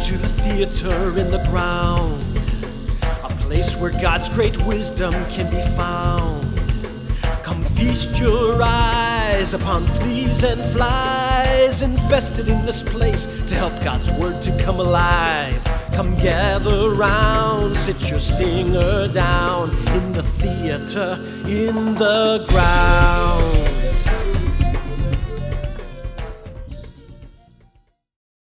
to the theater in the ground, a place where God's great wisdom can be found. Come feast your eyes upon fleas and flies infested in this place to help God's word to come alive. Come gather round, sit your stinger down in the theater in the ground.